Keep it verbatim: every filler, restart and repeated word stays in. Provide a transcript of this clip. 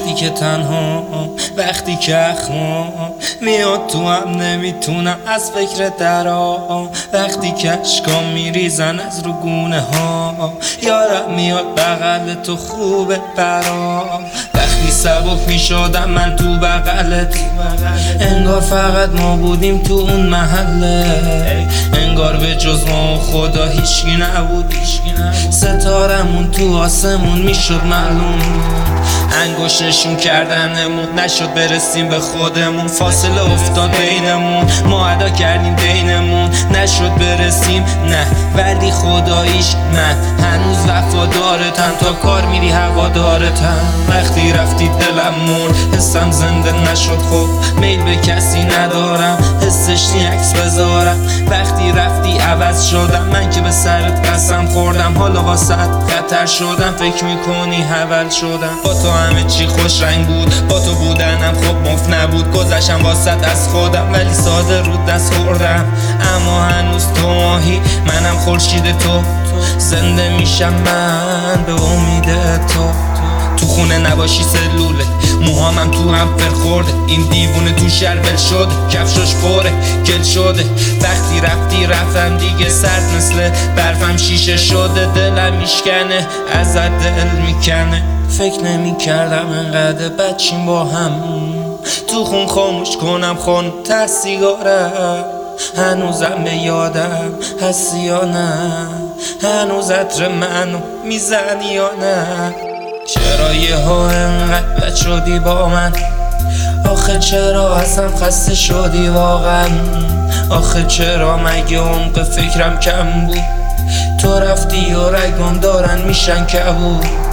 وقتی که تنها، وقتی که اخما میاد تو هم نمیتونم از فکر درام، وقتی که اشکام میریزن از رو گونه ها، یارم میاد بغل تو خوبه برام. وقتی سبک میشدم من تو بغلت، انگار فقط ما بودیم تو اون محله، انگار به جز ما و خدا هیچکی نبود. ستارمون تو آسمون میشد معلوم، انگوش نشون کردنمون نشد برسیم به خودمون. فاصله افتاد بینمون، ما ادا کردیم دینمون، نشد برسیم نه ولی خداییش من هنوز وفادارتم، تا کار میری هوادارتم. وقتی رفتی دلم مرد، حسم زنده نشد، خب میل به کسی ندارم حسش نی عکس بذارم. وقتی رفتی عوض شدم، من که به سرت قسم خوردم، حالا واسه خطر شدم، فکر میکنی حول شدم. با تو همه چی خوش رنگ بود، با تو بودنم خب مفت نبود، گذشتم واسط از خودم ولی ساده رو دست خوردم. اما هنوز تو ماهی، منم خورشید تو، زنده میشم من به امید تو. تو خونه نباشی سلوله، موهامم تو هم پر خورده، این دیوونه تو شربل شده، کفشش پره گل شده. وقتی رفتی رفتم دیگه سرد مثل برفم شیشه شده، دلم میشکنه ازت دل میکنه. فکر نمی کردم انقدر بچیم با هم، تو خون خاموش کنم خون ته سیگارم. هنوزم به یادم هستی یا نه، هنوز عطر منو میزنی یا نه. چرا یه ها انقدر بد شدی با من، آخه چرا ازم خسته شدی واقعا، آخه چرا مگه عمق فکرم کم بود، تو رفتی و رگم دارن میشن کبود.